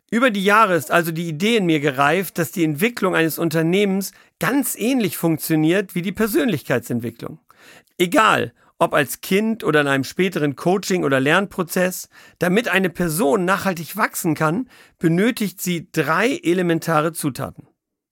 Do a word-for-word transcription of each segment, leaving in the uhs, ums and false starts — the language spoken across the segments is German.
Über die Jahre ist also die Idee in mir gereift, dass die Entwicklung eines Unternehmens ganz ähnlich funktioniert wie die Persönlichkeitsentwicklung. Egal, ob als Kind oder in einem späteren Coaching- oder Lernprozess, damit eine Person nachhaltig wachsen kann, benötigt sie drei elementare Zutaten.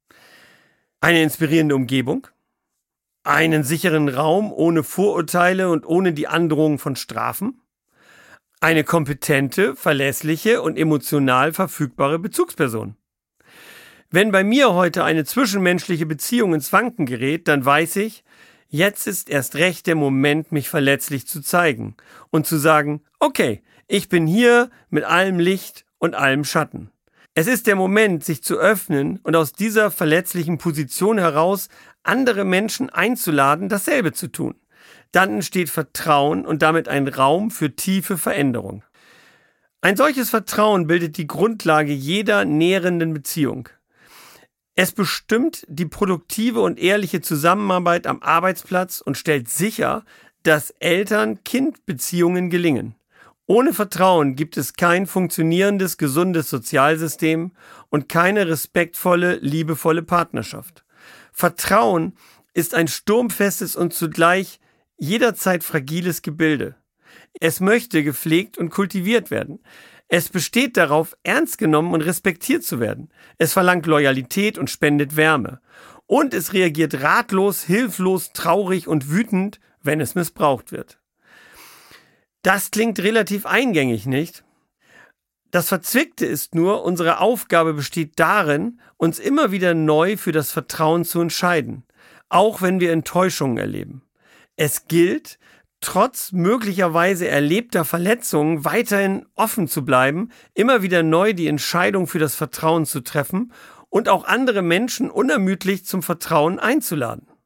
Eine inspirierende Umgebung, einen sicheren Raum ohne Vorurteile und ohne die Androhung von Strafen, eine kompetente, verlässliche und emotional verfügbare Bezugsperson. Wenn bei mir heute eine zwischenmenschliche Beziehung ins Wanken gerät, dann weiß ich, jetzt ist erst recht der Moment, mich verletzlich zu zeigen und zu sagen, okay, ich bin hier mit allem Licht und allem Schatten. Es ist der Moment, sich zu öffnen und aus dieser verletzlichen Position heraus andere Menschen einzuladen, dasselbe zu tun. Dann entsteht Vertrauen und damit ein Raum für tiefe Veränderung. Ein solches Vertrauen bildet die Grundlage jeder nährenden Beziehung. Es bestimmt die produktive und ehrliche Zusammenarbeit am Arbeitsplatz und stellt sicher, dass Eltern-Kind-Beziehungen gelingen. Ohne Vertrauen gibt es kein funktionierendes, gesundes Sozialsystem und keine respektvolle, liebevolle Partnerschaft. Vertrauen ist ein sturmfestes und zugleich jederzeit fragiles Gebilde. Es möchte gepflegt und kultiviert werden. Es besteht darauf, ernst genommen und respektiert zu werden. Es verlangt Loyalität und spendet Wärme. Und es reagiert ratlos, hilflos, traurig und wütend, wenn es missbraucht wird. Das klingt relativ eingängig, nicht? Das Verzwickte ist nur, unsere Aufgabe besteht darin, uns immer wieder neu für das Vertrauen zu entscheiden, auch wenn wir Enttäuschungen erleben. Es gilt, trotz möglicherweise erlebter Verletzungen weiterhin offen zu bleiben, immer wieder neu die Entscheidung für das Vertrauen zu treffen und auch andere Menschen unermüdlich zum Vertrauen einzuladen.